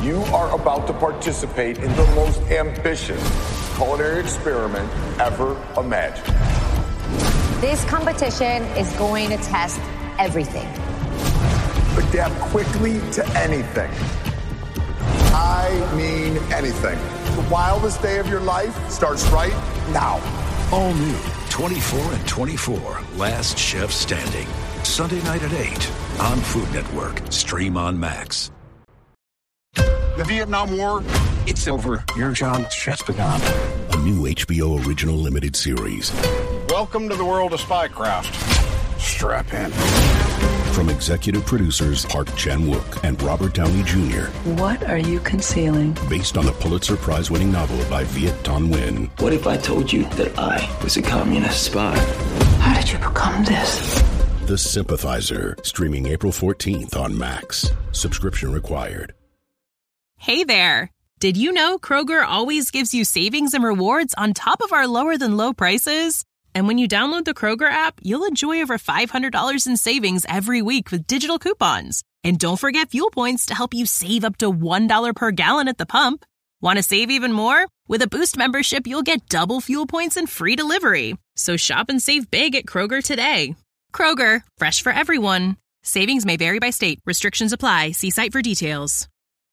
You are about to participate in the most ambitious culinary experiment ever imagined. This competition is going to test everything. Adapt quickly to anything. I mean anything. The wildest day of your life starts right now. All new 24 and 24, Last Chef Standing. Sunday night at 8 on Food Network. Stream on Max. The Vietnam War, it's over. Your job just begun. A new HBO original limited series. Welcome to the world of spycraft. Strap in. From executive producers Park Chan-wook and Robert Downey Jr. What are you concealing? Based on the Pulitzer Prize-winning novel by Viet Thanh Nguyen. What if I told you that I was a communist spy? How did you become this? The Sympathizer. Streaming April 14th on Max. Subscription required. Hey there. Did you know Kroger always gives you savings and rewards on top of our lower than low prices? And when you download the Kroger app, you'll enjoy over $500 in savings every week with digital coupons. And don't forget fuel points to help you save up to $1 per gallon at the pump. Want to save even more? With a Boost membership, you'll get double fuel points and free delivery. So shop and save big at Kroger today. Kroger, fresh for everyone. Savings may vary by state. Restrictions apply. See site for details.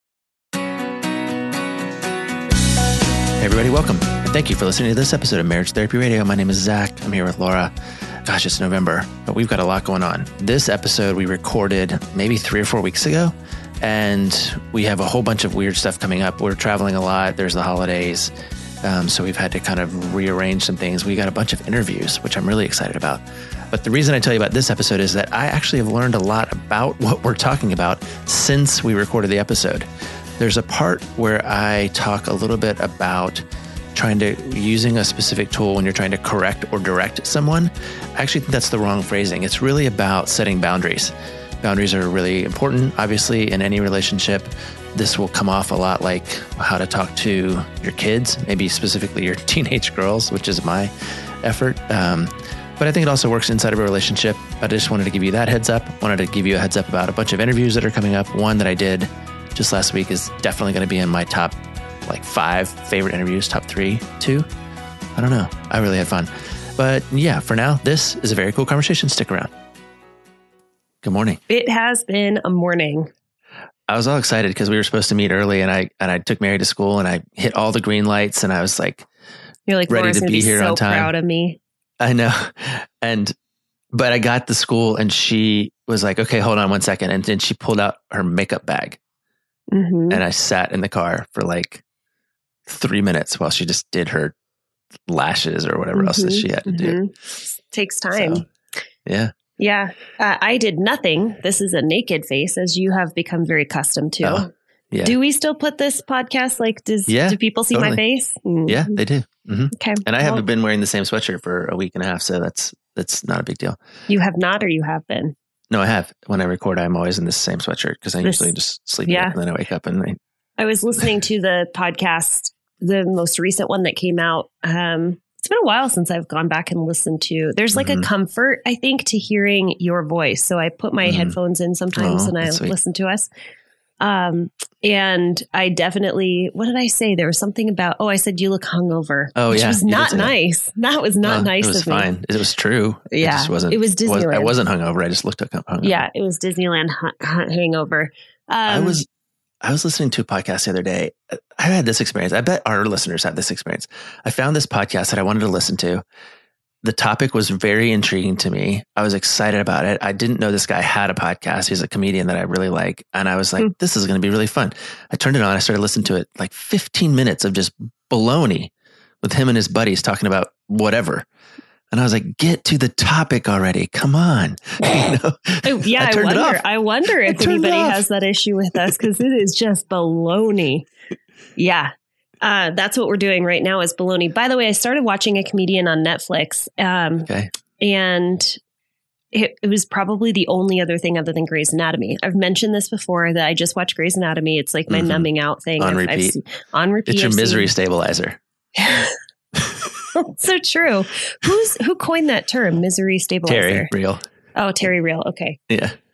Hey everybody, welcome. And thank you for listening to this episode of Marriage Therapy Radio. My name is Zach. I'm here with Laura. Gosh, it's November, but we've got a lot going on. This episode we recorded maybe 3 or 4 weeks ago, and we have a whole bunch of weird stuff coming up. We're traveling a lot. There's the holidays, so we've had to kind of rearrange some things. We got a bunch of interviews, which I'm really excited about. But the reason I tell you about this episode is that I actually have learned a lot about what we're talking about since we recorded the episode. There's a part where I talk a little bit about using a specific tool when you're trying to correct or direct someone. I actually think that's the wrong phrasing. It's really about setting boundaries. Boundaries are really important, obviously, in any relationship. This will come off a lot like how to talk to your kids, maybe specifically your teenage girls, which is my effort. But I think it also works inside of a relationship. I just wanted to give you that heads up. Wanted to give you a heads up about a bunch of interviews that are coming up. One that I did just last week is definitely going to be in my top 5 favorite interviews, top 3, 2. I don't know. I really had fun. But yeah, for now, this is a very cool conversation. Stick around. Good morning. It has been a morning. I was all excited because we were supposed to meet early, and I took Mary to school, and I hit all the green lights, and I was like, you're like, ready Laura's to be here so on time. Proud of me. I know. But I got to school, and she was like, okay, hold on one second. And then she pulled out her makeup bag. Mm-hmm. And I sat in the car for 3 minutes while she just did her lashes or whatever else that she had to do. Takes time. So, yeah. Yeah. I did nothing. This is a naked face, as you have become very accustomed to. Oh, yeah. Do we still put this podcast? Do people see my face? Mm-hmm. Yeah, they do. Mm-hmm. Okay. And I haven't been wearing the same sweatshirt for a week and a half. So that's not a big deal. You have not, or you have been? No, I have. When I record, I'm always in the same sweatshirt because I usually just sleep and then I wake up and I was listening to the podcast, the most recent one that came out. It's been a while since I've gone back and listened to. There's a comfort, I think, to hearing your voice. So I put my headphones in sometimes and I listen to us. And I definitely, what did I say? There was something about, I said, you look hungover. Oh, which was not nice. That was not nice of me. It was fine. It was true. Yeah. It just wasn't. It was Disneyland. I wasn't hungover. I just looked hungover. Yeah. It was Disneyland hangover. I was listening to a podcast the other day. I had this experience. I bet our listeners have this experience. I found this podcast that I wanted to listen to. The topic was very intriguing to me. I was excited about it. I didn't know this guy had a podcast. He's a comedian that I really like. And I was like, this is going to be really fun. I turned it on. I started listening to it, 15 minutes of just baloney with him and his buddies talking about whatever. And I was like, get to the topic already. Come on. I wonder if anybody has that issue with us because it is just baloney. Yeah. That's what we're doing right now is baloney. By the way, I started watching a comedian on Netflix. And it was probably the only other thing other than Grey's Anatomy. I've mentioned this before that I just watch Grey's Anatomy. It's like my numbing out thing. On repeat. On repeat. It's your misery stabilizer. So true. Who coined that term, misery stabilizer? Terry Real. Oh, Terry Real. Okay. Yeah.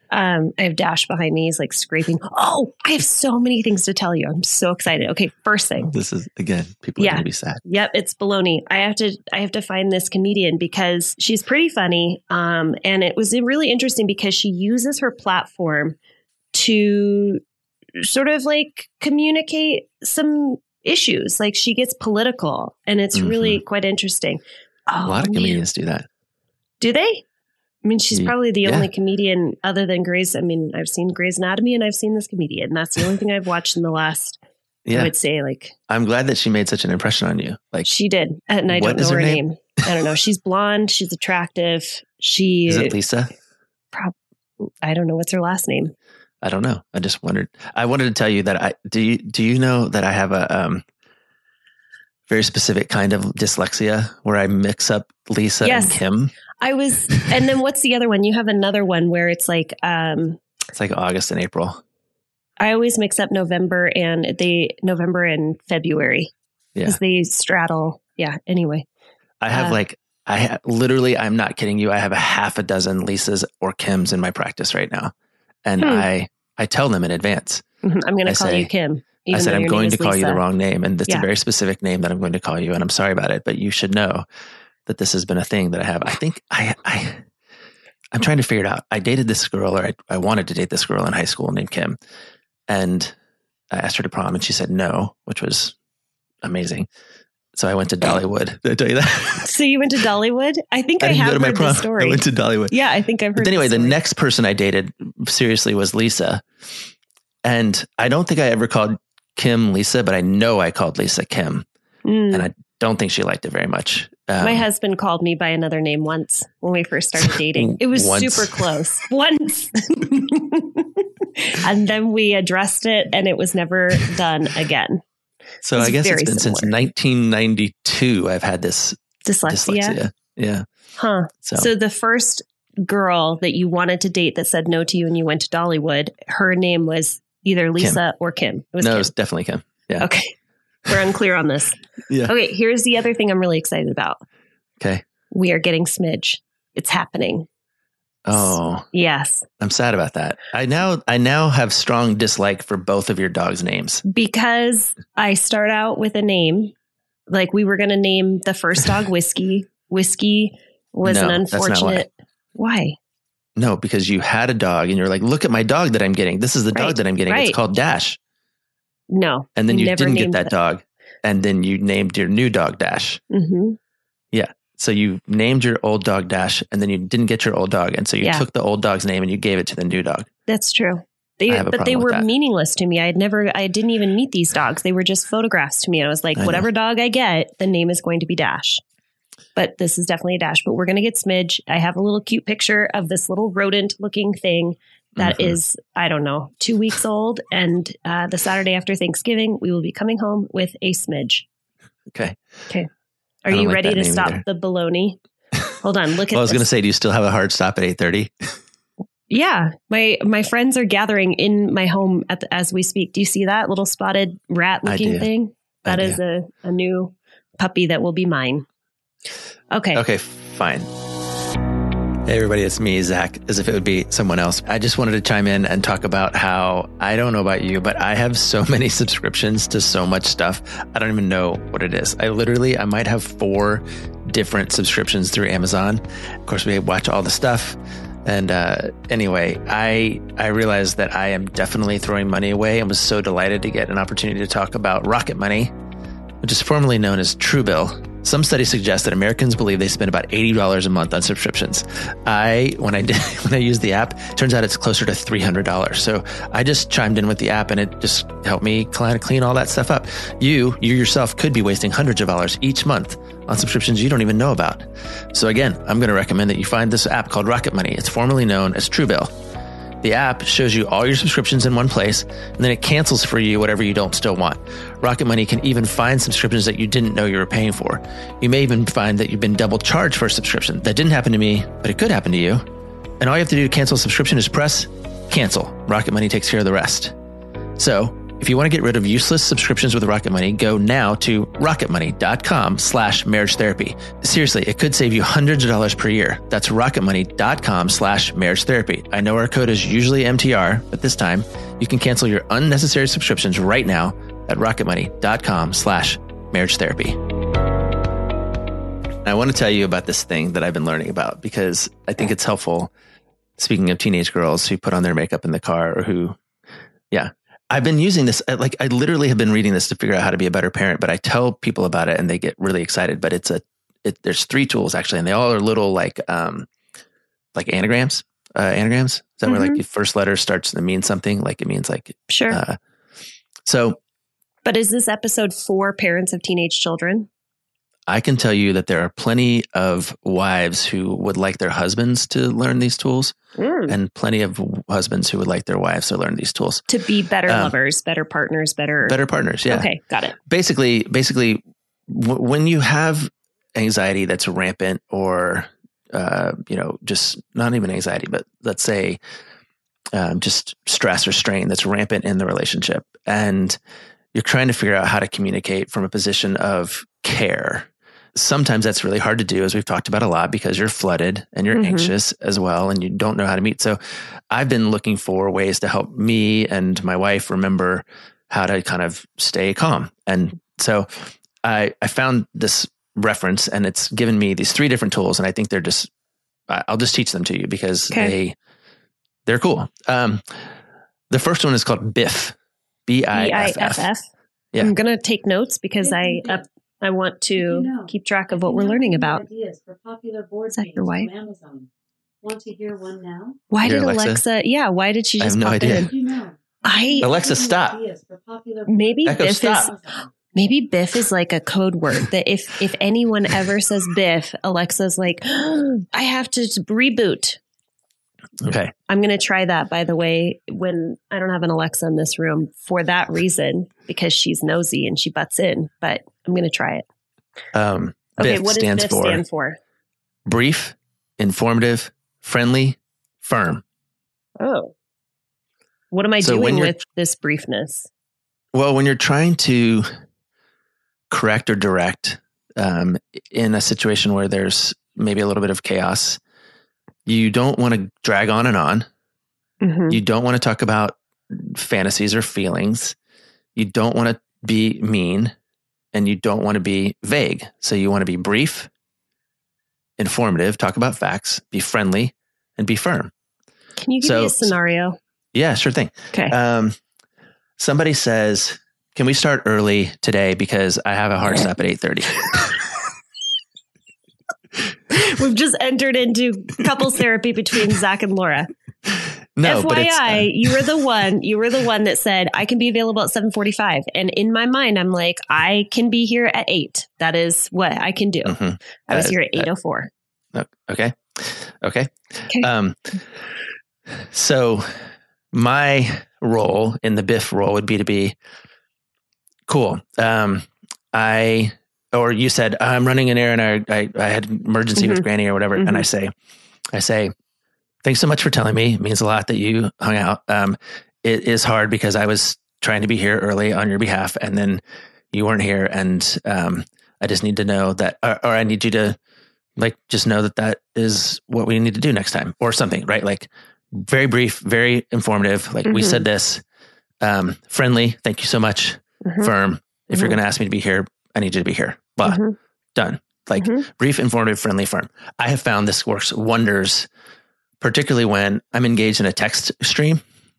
I have Dash behind me. He's like scraping. Oh, I have so many things to tell you. I'm so excited. Okay, first thing. This is, again, people are going to be sad. Yep, it's baloney. I have to find this comedian because she's pretty funny. And it was really interesting because she uses her platform to sort of like communicate some issues. Like she gets political, and it's really quite interesting. A lot of comedians do that. Do they? I mean, she's probably the only comedian other than Grey's. I mean, I've seen Grey's Anatomy and I've seen this comedian. That's the only thing I've watched in the last, I would say, like. I'm glad that she made such an impression on you. Like she did. And I don't know her name. I don't know. She's blonde. She's attractive. Is it Lisa? I don't know. What's her last name? I don't know. I just wondered. I wanted to tell you that do you know that I have a very specific kind of dyslexia where I mix up Lisa and Kim? And then what's the other one? You have another one where it's like, it's like August and April. I always mix up November and February because they straddle. Yeah. Anyway, I have literally, I'm not kidding you. I have a half a dozen Lisas or Kims in my practice right now. And I tell them in advance. I'm going to call you Kim. I said, I'm going to call you the wrong name. And it's a very specific name that I'm going to call you. And I'm sorry about it, but you should know that this has been a thing that I have. I think I'm trying to figure it out. I dated this girl, or I wanted to date this girl in high school named Kim. And I asked her to prom and she said no, which was amazing. So I went to Dollywood. Did I tell you that? So you went to Dollywood? I think I have heard this story. I went to Dollywood. Yeah, I think I've heard. But anyway, the next person I dated seriously was Lisa. And I don't think I ever called Kim Lisa, but I know I called Lisa Kim. And I don't think she liked it very much. My husband called me by another name once when we first started dating. It was super close. Once. And then we addressed it and it was never done again. So I guess it's been since 1992 I've had this dyslexia. Yeah. Huh. So the first girl that you wanted to date that said no to you and you went to Dollywood, her name was either Lisa or Kim. It was definitely Kim. Yeah. Okay. We're unclear on this. Yeah. Okay. Here's the other thing I'm really excited about. Okay. We are getting Smidge. It's happening. Oh. Yes. I'm sad about that. I now have strong dislike for both of your dogs' names. Because I start out with a name. Like we were going to name the first dog Whiskey. Whiskey was an unfortunate. Why? No, because you had a dog and you're like, look at my dog that I'm getting. This is the dog that I'm getting. It's called Dash. No. And then you didn't get that dog. And then you named your new dog Dash. Mm-hmm. Yeah. So you named your old dog Dash and then you didn't get your old dog. And so you took the old dog's name and you gave it to the new dog. That's true. But they were meaningless to me. I didn't even meet these dogs. They were just photographs to me. And I was like, whatever dog I get, the name is going to be Dash. But this is definitely a Dash. But we're going to get Smidge. I have a little cute picture of this little rodent looking thing that is, I don't know, 2 weeks old. And the Saturday after Thanksgiving, we will be coming home with a Smidge. Okay. Are you ready to stop the baloney? Hold on. Look at I was going to say, do you still have a hard stop at 8:30? Yeah. My friends are gathering in my home as we speak. Do you see that little spotted rat looking thing? That is a new puppy that will be mine. Okay. Okay, fine. Hey everybody, it's me, Zach, as if it would be someone else. I just wanted to chime in and talk about how, I don't know about you, but I have so many subscriptions to so much stuff. I don't even know what it is. I might have 4 different subscriptions through Amazon. Of course, we watch all the stuff. And anyway, I realized that I am definitely throwing money away and was so delighted to get an opportunity to talk about Rocket Money, which is formerly known as Truebill. Some studies suggest that Americans believe they spend about $80 a month on subscriptions. When I used the app, turns out it's closer to $300. So I just chimed in with the app and it just helped me clean all that stuff up. You yourself could be wasting hundreds of dollars each month on subscriptions you don't even know about. So again, I'm going to recommend that you find this app called Rocket Money. It's formerly known as Truebill. The app shows you all your subscriptions in one place, and then it cancels for you whatever you don't still want. Rocket Money can even find subscriptions that you didn't know you were paying for. You may even find that you've been double charged for a subscription. That didn't happen to me, but it could happen to you. And all you have to do to cancel a subscription is press cancel. Rocket Money takes care of the rest. So If you want to get rid of useless subscriptions with Rocket Money, go now to rocketmoney.com/marriage therapy. Seriously, it could save you hundreds of dollars per year. That's rocketmoney.com/marriage therapy. I know our code is usually MTR, but this time you can cancel your unnecessary subscriptions right now at rocketmoney.com/marriage therapy. I want to tell you about this thing that I've been learning about because I think it's helpful. Speaking of teenage girls who put on their makeup in the car or who, I've been using this. Like I literally have been reading this to figure out how to be a better parent, but I tell people about it and they get really excited. But there's 3 tools actually, and they all are little like anagrams. Anagrams. Is that where like the first letter starts to mean something? Like it means like sure. But is this episode for parents of teenage children? I can tell you that there are plenty of wives who would like their husbands to learn these tools and plenty of husbands who would like their wives to learn these tools. To be better lovers, better partners, better partners. Yeah. Okay. Got it. Basically, when you have anxiety that's rampant or, just not even anxiety, but let's say just stress or strain that's rampant in the relationship and you're trying to figure out how to communicate from a position of care. Sometimes that's really hard to do, as we've talked about a lot, because you're flooded and you're anxious as well, and you don't know how to meet. So I've been looking for ways to help me and my wife remember how to kind of stay calm. And so I found this reference and it's given me these 3 different tools. And I think I'll just teach them to you because they're cool. The first one is called BIFF. BIFF. Yeah. I'm going to take notes because I want to keep track of what we're learning about. Is that your wife? Want to hear one now? Why did Alexa? Yeah, why did she just pop in? Alexa, stop. Maybe Echo, Biff stop. Maybe Biff is like a code word that if anyone ever says Biff, Alexa's like, I have to reboot. Okay. I'm going to try that, by the way, when I don't have an Alexa in this room for that reason, because she's nosy and she butts in, but I'm going to try it. Okay. BIFF What does BIFF stand for? Brief, informative, friendly, firm. Oh. What am I doing with this briefness? Well, when you're trying to correct or direct in a situation where there's maybe a little bit of chaos, you don't want to drag on and on. You don't want to talk about fantasies or feelings. You don't want to be mean and you don't want to be vague. So you want to be brief, informative, talk about facts, be friendly, and be firm. Can you give me a scenario? Yeah, sure thing. Okay. Somebody says, can we start early today because I have a hard stop at 8:30? We've just entered into couples therapy between Zach and Laura. No, FYI, you were the one that said I can be available at 7:45, and in my mind, I'm like, I can be here at 8. That is what I can do. I was here at 8:04. Okay. So my role in the BIFF role would be to be cool. Or you said, I'm running an errand. I had an emergency with Granny or whatever. And I say, thanks so much for telling me. It means a lot that you hung out. It is hard because I was trying to be here early on your behalf and then you weren't here. And I just need to know that, or I need you to just know that is what we need to do next time or something, right? Like very brief, very informative. Like we said this, friendly. Thank you so much. Firm. If you're going to ask me to be here, I need you to be here. Blah. Done. Brief, informative, friendly, firm. I have found this works wonders, particularly when I'm engaged in a text stream.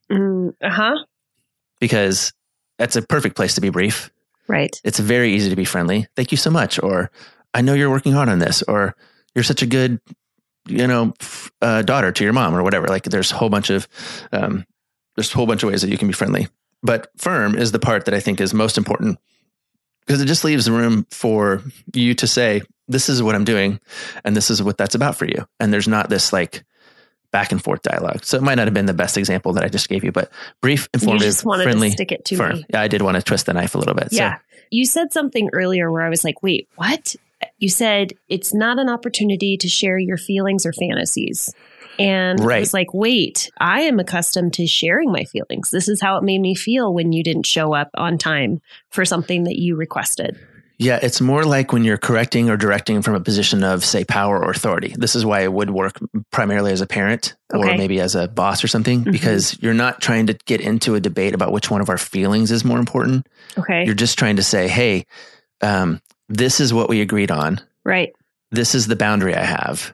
Because that's a perfect place to be brief. Right. It's very easy to be friendly. Thank you so much. Or I know you're working hard on this. Or you're such a good, daughter to your mom or whatever. Like there's a whole bunch of ways that you can be friendly. But firm is the part that I think is most important. Because it just leaves room for you to say, this is what I'm doing, and this is what that's about for you. And there's not this back and forth dialogue. So it might not have been the best example that I just gave you, but brief, informative, you just wanted friendly, to stick it to firm. me. Yeah, I did want to twist the knife a little bit. Yeah. So. You said something earlier where I was like, wait, what? You said it's not an opportunity to share your feelings or fantasies. And I was like, wait, I am accustomed to sharing my feelings. This is how it made me feel when you didn't show up on time for something that you requested. Yeah, it's more like when you're correcting or directing from a position of, say, power or authority. This is why it would work primarily as a parent or maybe as a boss or something, because you're not trying to get into a debate about which one of our feelings is more important. Okay. You're just trying to say, hey, this is what we agreed on. Right. This is the boundary I have.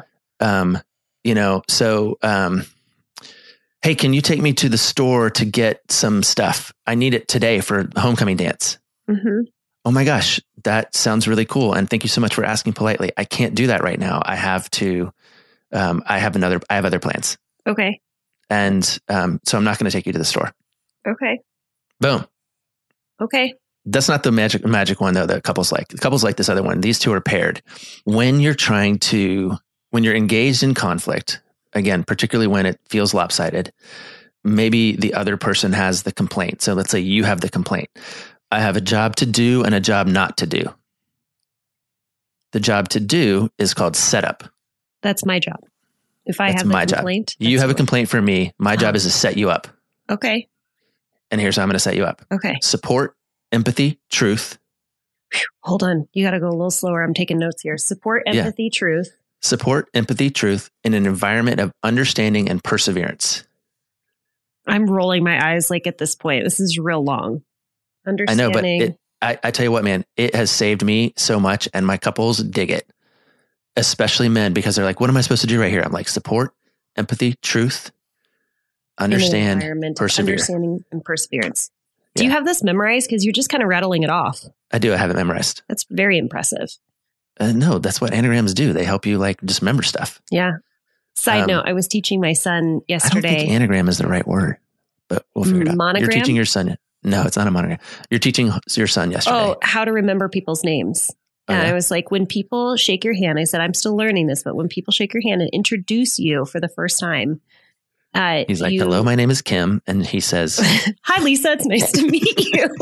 Hey, can you take me to the store to get some stuff? I need it today for homecoming dance. Oh my gosh, that sounds really cool. And thank you so much for asking politely. I can't do that right now. I have to, I have other plans. Okay. And so I'm not going to take you to the store. Okay. Boom. Okay. That's not the magic one though that couples like. Couples like this other one. These two are paired. When you're engaged in conflict, again, particularly when it feels lopsided, maybe the other person has the complaint. So let's say you have the complaint. I have a job to do and a job not to do. The job to do is called setup. That's my job. If I have a complaint. You have a complaint for me. My job is to set you up. Okay. And here's how I'm going to set you up. Okay. Support, empathy, truth. Hold on. You got to go a little slower. I'm taking notes here. Support, empathy, truth. Support, empathy, truth in an environment of understanding and perseverance. I'm rolling my eyes like at this point. This is real long. Understanding. I know, but I tell you what, man, it has saved me so much and my couples dig it, especially men, because they're like, what am I supposed to do right here? I'm like, support, empathy, truth, understand, persevere. Understanding and perseverance. Do you have this memorized? Because you're just kind of rattling it off. I do. I have it memorized. That's very impressive. No, that's what anagrams do. They help you like just remember stuff. Yeah. Side note, I was teaching my son yesterday. I don't think anagram is the right word, but we'll figure it out. Monogram? You're teaching your son. No, it's not a monogram. You're teaching your son yesterday. Oh, how to remember people's names. And I was like, when people shake your hand, I said, I'm still learning this, but when people shake your hand and introduce you for the first time, he's like, hello, my name is Kim. And he says, hi, Lisa. It's nice to meet you.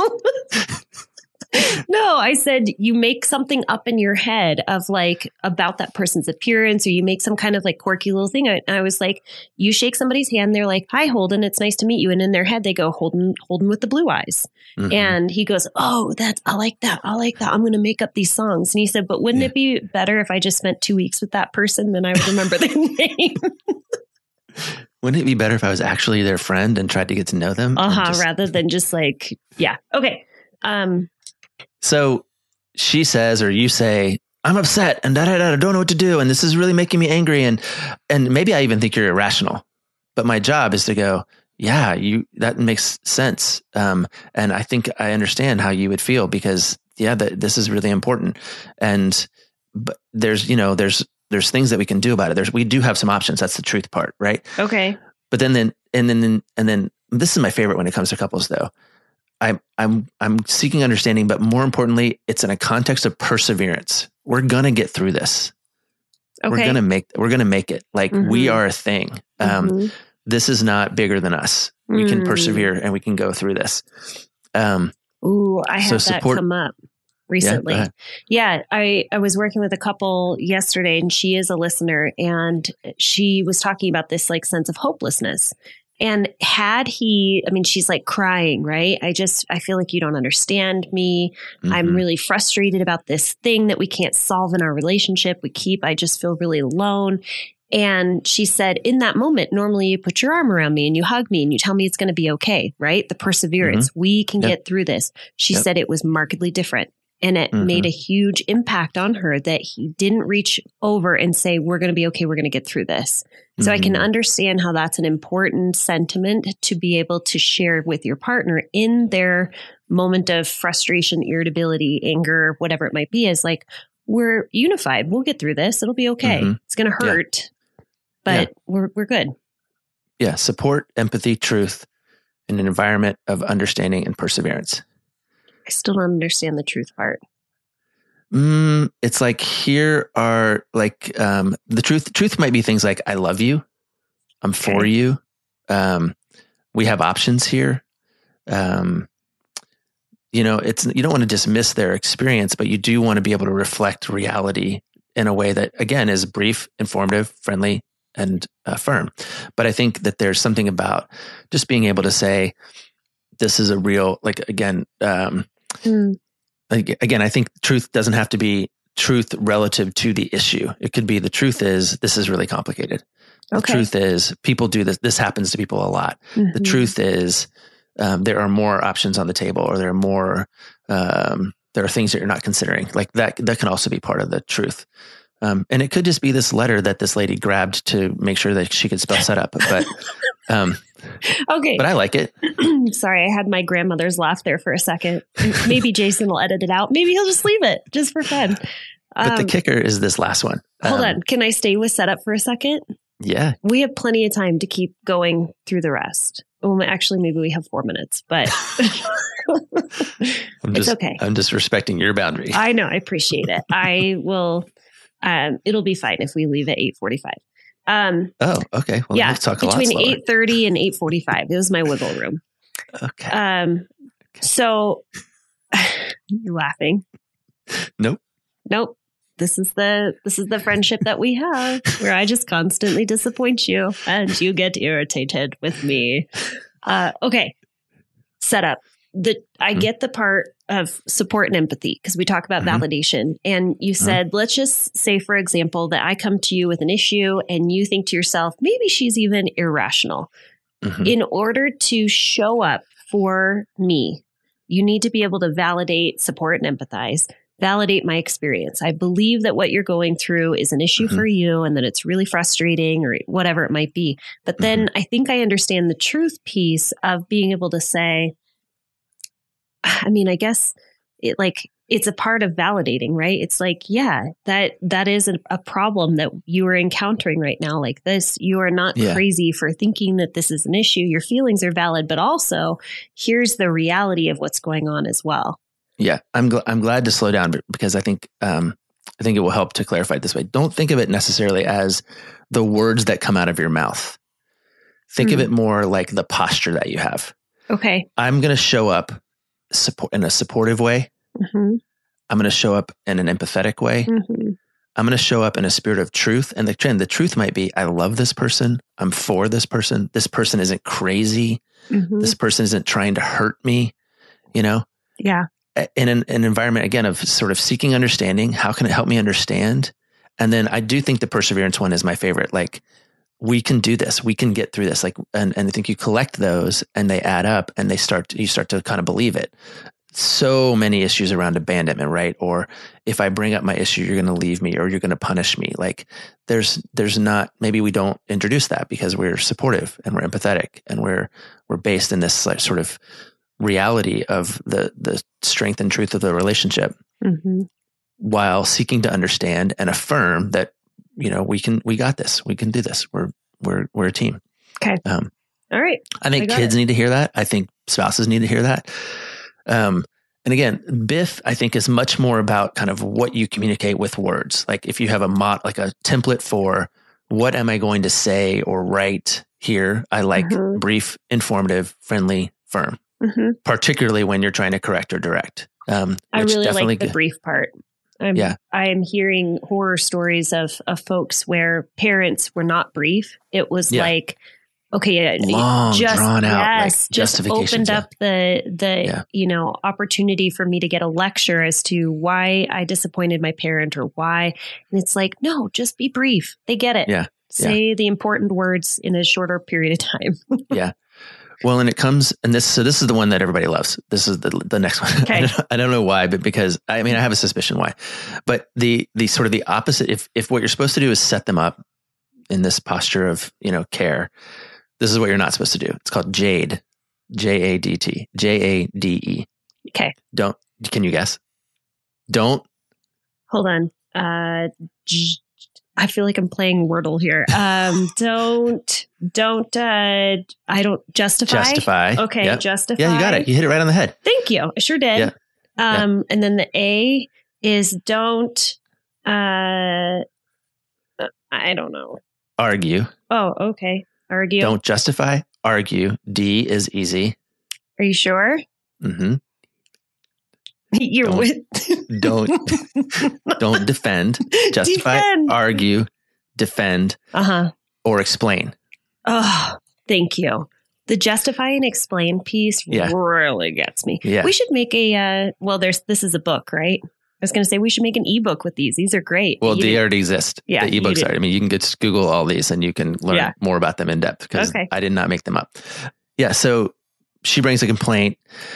No, I said, you make something up in your head of like about that person's appearance, or you make some kind of like quirky little thing. And I was like, you shake somebody's hand. They're like, hi, Holden. It's nice to meet you. And in their head, they go, Holden with the blue eyes. And he goes, oh, I like that. I'm going to make up these songs. And he said, but wouldn't it be better if I just spent 2 weeks with that person? Then I would remember their name. Wouldn't it be better if I was actually their friend and tried to get to know them? Rather than just like, yeah. Okay. So she says, or you say, I'm upset and I don't know what to do. And this is really making me angry. And maybe I even think you're irrational, but my job is to go, yeah, that makes sense. And I think I understand how you would feel because this is really important. But there's things that we can do about it. We do have some options. That's the truth part. Right. Okay. But then this is my favorite when it comes to couples though. I'm seeking understanding, but more importantly, it's in a context of perseverance. We're going to get through this. Okay. We're going to make it. Like we are a thing. This is not bigger than us. We can persevere and we can go through this. I had that come up recently. Yeah. I was working with a couple yesterday and she is a listener and she was talking about this like sense of hopelessness. And she's like crying, right? I feel like you don't understand me. I'm really frustrated about this thing that we can't solve in our relationship. I just feel really alone. And she said, in that moment, normally you put your arm around me and you hug me and you tell me it's going to be okay, right? The perseverance, we can get through this. She said it was markedly different. And it made a huge impact on her that he didn't reach over and say, we're going to be okay. We're going to get through this. So I can understand how that's an important sentiment to be able to share with your partner in their moment of frustration, irritability, anger, whatever it might be, is like, we're unified. We'll get through this. It'll be okay. It's going to hurt, but we're good. Yeah. Support, empathy, truth in an environment of understanding and perseverance. I still don't understand the truth part. It's like here are like the truth might be things like I love you, I'm for you, we have options here. You don't want to dismiss their experience, but you do want to be able to reflect reality in a way that again is brief, informative, friendly, and affirm. But I think that there's something about just being able to say, this is a real, like, again, I think truth doesn't have to be truth relative to the issue. It could be the truth is, this is really complicated. The truth is, people do this. This happens to people a lot. The truth is, there are more options on the table, or there are more, there are things that you're not considering. Like that can also be part of the truth. And it could just be this letter that this lady grabbed to make sure that she could spell setup. But, okay. But I like it. Sorry, I had my grandmother's laugh there for a second. Maybe Jason will edit it out. Maybe he'll just leave it just for fun. But the kicker is this last one. Hold on. Can I stay with setup for a second? Yeah. We have plenty of time to keep going through the rest. Well, actually, maybe we have 4 minutes, but it's okay. I'm just respecting your boundary. I know. I appreciate it. I will. It'll be fine if we leave at 8:45. Oh, okay. Well, let's talk a lot between slower. 8:30 and 8:45. It was my wiggle room. Okay. So you're laughing. Nope. This is the friendship that we have, where I just constantly disappoint you and you get irritated with me. Okay. Setup. I get the part of support and empathy, because we talk about validation, and you said, let's just say, for example, that I come to you with an issue and you think to yourself, maybe she's even irrational. In order to show up for me, you need to be able to validate, support, and empathize. Validate my experience. I believe that what you're going through is an issue for you, and that it's really frustrating, or whatever it might be. But then I think I understand the truth piece of being able to say, I mean, I guess it's a part of validating, right? It's like, yeah, that is a problem that you are encountering right now. Like this, you are not crazy for thinking that this is an issue. Your feelings are valid, but also here's the reality of what's going on as well. Yeah, I'm glad to slow down, because I think it will help to clarify it this way. Don't think of it necessarily as the words that come out of your mouth. Think of it more like the posture that you have. Okay. I'm going to show up in a supportive way. I'm going to show up in an empathetic way. I'm going to show up in a spirit of truth. And the truth might be, I love this person. I'm for this person. This person isn't crazy. This person isn't trying to hurt me, Yeah. In an environment, again, of sort of seeking understanding. How can it help me understand? And then I do think the perseverance one is my favorite. Like, we can do this. We can get through this. Like, and I think you collect those and they add up, and you start to kind of believe it. So many issues around abandonment, right? Or if I bring up my issue, you're going to leave me, or you're going to punish me. Like there's not, maybe we don't introduce that because we're supportive and we're empathetic and we're based in this like sort of reality of the strength and truth of the relationship, while seeking to understand and affirm that, we got this, we can do this. We're a team. Okay. All right. I think kids need to hear that. I think spouses need to hear that. And again, BIF, I think, is much more about kind of what you communicate with words. Like if you have like a template for what am I going to say or write here, I like brief, informative, friendly, firm, particularly when you're trying to correct or direct. I really like the brief part. I'm hearing horror stories of folks where parents were not brief. It was like, okay, long, just drawn out, like just opened up the opportunity for me to get a lecture as to why I disappointed my parent or why. And it's like, no, just be brief. They get it. Yeah. Say the important words in a shorter period of time. Yeah. Well, and it comes, and this is the one that everybody loves. This is the next one. Okay. I don't know why, but because I have a suspicion why, but the sort of the opposite, if what you're supposed to do is set them up in this posture of, care, this is what you're not supposed to do. It's called JADE, JADT, JADE. Okay. Can you guess? Don't. Hold on. I feel like I'm playing Wordle here. I don't justify. Okay. Yep. Justify. Yeah, you got it. You hit it right on the head. Thank you. I sure did. Yeah. And then the A is don't, I don't know. Argue. Oh, okay. Argue. Don't justify. Argue. D is easy. Are you sure? Mm-hmm. Don't defend. Justify. Defend. Argue. Defend. or explain. Oh, thank you. The justify and explain piece really gets me. Yeah. We should make this is a book, right? I was going to say we should make an ebook with these. These are great. Well, they already exist. Yeah, the ebooks are. I mean, you can just Google all these and you can learn more about them in depth because I did not make them up. Yeah. So she brings a complaint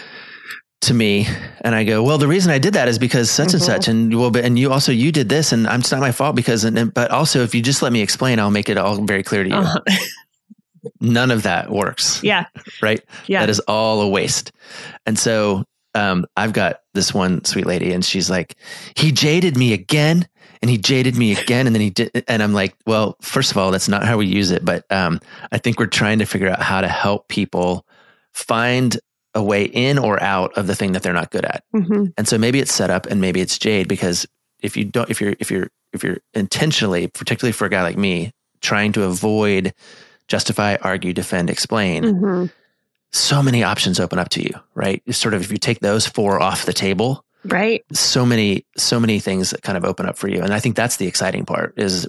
to me and I go, well, the reason I did that is because such and such. And you did this and it's not my fault but also if you just let me explain, I'll make it all very clear to you. None of that works. Yeah. Right. Yeah. That is all a waste. And so I've got this one sweet lady and she's like, he jaded me again and he jaded me again. And then he did. And I'm like, well, first of all, that's not how we use it. But I think we're trying to figure out how to help people find a way in or out of the thing that they're not good at. And so maybe it's setup and maybe it's jade, because if you're intentionally, particularly for a guy like me, trying to avoid justify, argue, defend, explain, so many options open up to you, right? Sort of, if you take those 4 off the table, right? So many things that kind of open up for you. And I think that's the exciting part is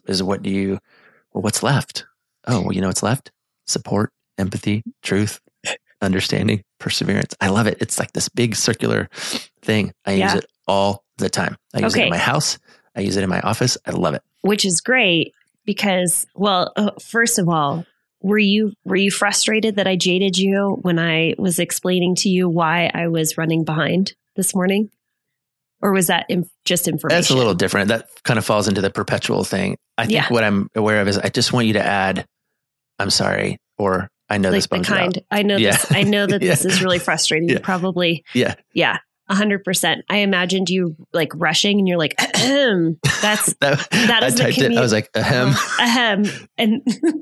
what's left? Oh, well, you know, what's left? Support, empathy, truth, understanding, perseverance. I love it. It's like this big circular thing. I use it all the time. I use it in my house. I use it in my office. I love it. Which is great because, first of all, were you frustrated that I jaded you when I was explaining to you why I was running behind this morning? Or was that just information? That's a little different. That kind of falls into the perpetual thing. I think what I'm aware of is I just want you to add, I'm sorry, or I know this bums you out. I know this. I know that this is really frustrating. You probably. Yeah. 100%. I imagined you like rushing and you're like, ahem. That is the commute. I was like, ahem. Ahem. And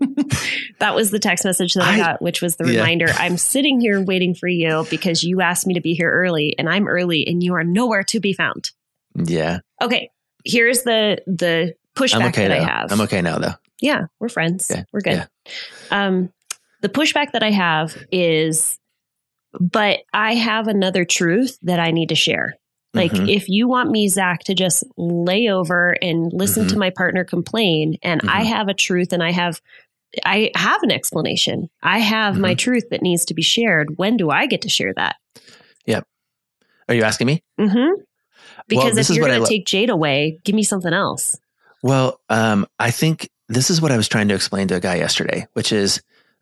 that was the text message that I got, which was the reminder. I'm sitting here waiting for you because you asked me to be here early and I'm early and you are nowhere to be found. Yeah. Okay. Here's the pushback that I have. I'm okay now though. Yeah. We're friends. Okay. We're good. Yeah. The pushback that I have is, but I have another truth that I need to share. Like if you want me, Zach, to just lay over and listen to my partner complain, and I have a truth and I have an explanation. I have my truth that needs to be shared. When do I get to share that? Yep. Are you asking me? Because if you're going to take Jade away, give me something else. Well, I think this is what I was trying to explain to a guy yesterday, which is,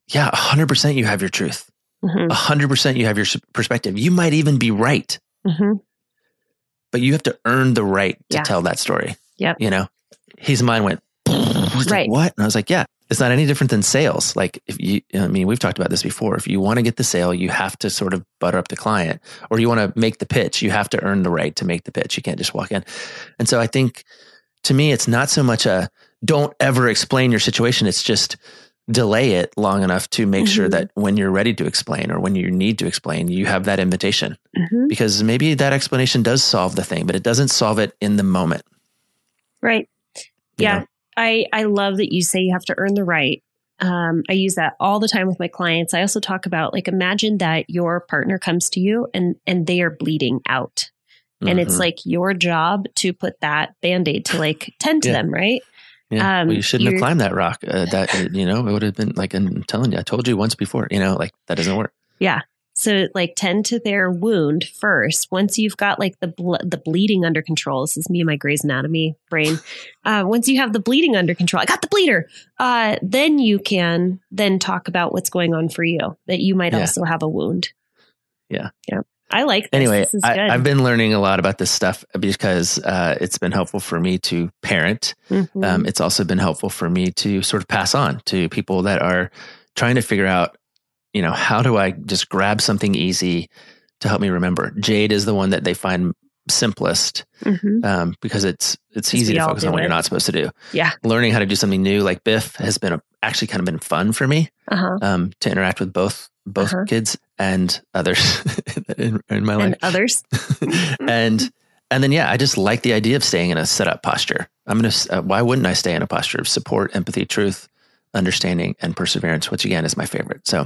100% you have your truth. 100% you have your perspective. You might even be right. But you have to earn the right to tell that story. Yep. You know, his mind went, like, what? And I was like, it's not any different than sales. Like we've talked about this before. If you want to get the sale, you have to sort of butter up the client, or you want to make the pitch. You have to earn the right to make the pitch. You can't just walk in. And so I think to me, it's not so much don't ever explain your situation. It's just delay it long enough to make sure that when you're ready to explain or when you need to explain, you have that invitation, because maybe that explanation does solve the thing, but it doesn't solve it in the moment. Right. Yeah. You know? I love that you say you have to earn the right. I use that all the time with my clients. I also talk about, like, imagine that your partner comes to you and they are bleeding out, and it's like your job to put that Band-Aid to like tend to them. Right. Yeah. Well, you shouldn't have climbed that rock. It would have been like, I'm telling you, I told you once before, like that doesn't work. Yeah. So like tend to their wound first. Once you've got like the bleeding under control, this is me and my Grey's Anatomy brain. Once you have the bleeding under control, I got the bleeder. Then you can then talk about what's going on for you, that you might also have a wound. Yeah. Yeah. I like this. Anyway, this is good. I've been learning a lot about this stuff because it's been helpful for me to parent. It's also been helpful for me to sort of pass on to people that are trying to figure out, how do I just grab something easy to help me remember? Jade is the one that they find simplest because it's easy to focus on what you're not supposed to do. Yeah. Learning how to do something new like Biff has been actually kind of been fun for me to interact with both kids and others in my life. And others. and then, I just like the idea of staying in a set up posture. Why wouldn't I stay in a posture of support, empathy, truth, understanding, and perseverance, which again is my favorite. So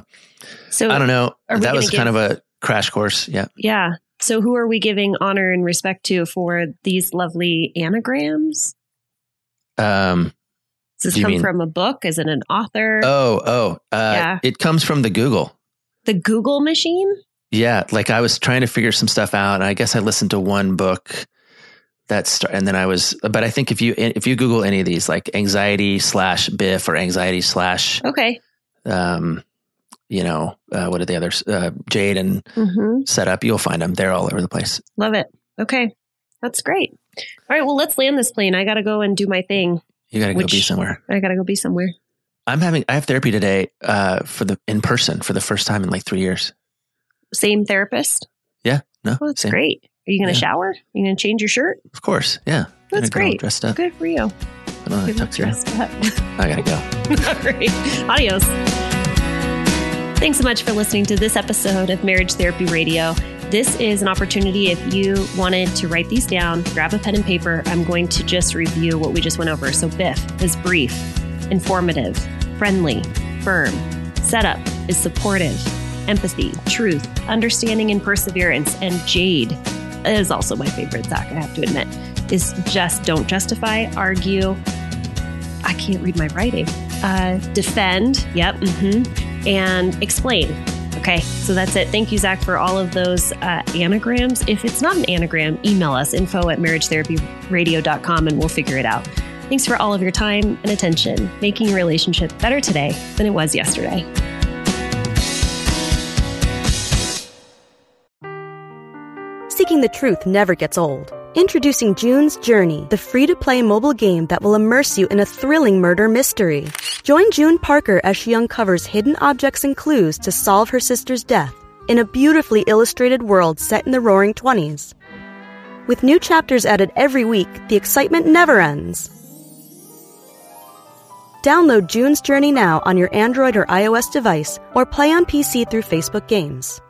I don't know. That was kind of a crash course. Yeah. Yeah. So who are we giving honor and respect to for these lovely anagrams? Does this come from a book? Is it an author? It comes from the Google. The Google machine? Yeah. Like I was trying to figure some stuff out, and I guess I listened to one book and then but I think if you Google any of these, like anxiety/Biff or anxiety/ okay. What are the others? Jade and Setup, you'll find them. They're all over the place. Love it. Okay. That's great. All right. Well, let's land this plane. I got to go and do my thing. You got to go be somewhere. I got to go be somewhere. I have therapy today, in person for the first time in like 3 years. Same therapist? Yeah. No. Oh, that's great. Are you going to shower? Are you going to change your shirt? Of course. Yeah. That's great. Dressed up. Good for you. I don't know. Dressed up. I got to go. All right. Adios. Thanks so much for listening to this episode of Marriage Therapy Radio. This is an opportunity if you wanted to write these down, grab a pen and paper. I'm going to just review what we just went over. So Biff is brief, informative, friendly, firm. Setup is supportive, empathy, truth, understanding, and perseverance. And Jade is also my favorite, Zach, I have to admit, is just don't justify, argue. I can't read my writing. Defend. Yep. And explain. Okay. So that's it. Thank you, Zach, for all of those anagrams. If it's not an anagram, email us info@marriagetherapyradio.com and we'll figure it out. Thanks for all of your time and attention, making your relationship better today than it was yesterday. Seeking the truth never gets old. Introducing June's Journey, the free-to-play mobile game that will immerse you in a thrilling murder mystery. Join June Parker as she uncovers hidden objects and clues to solve her sister's death in a beautifully illustrated world set in the Roaring 20s. With new chapters added every week, the excitement never ends. Download June's Journey now on your Android or iOS device or play on PC through Facebook Games.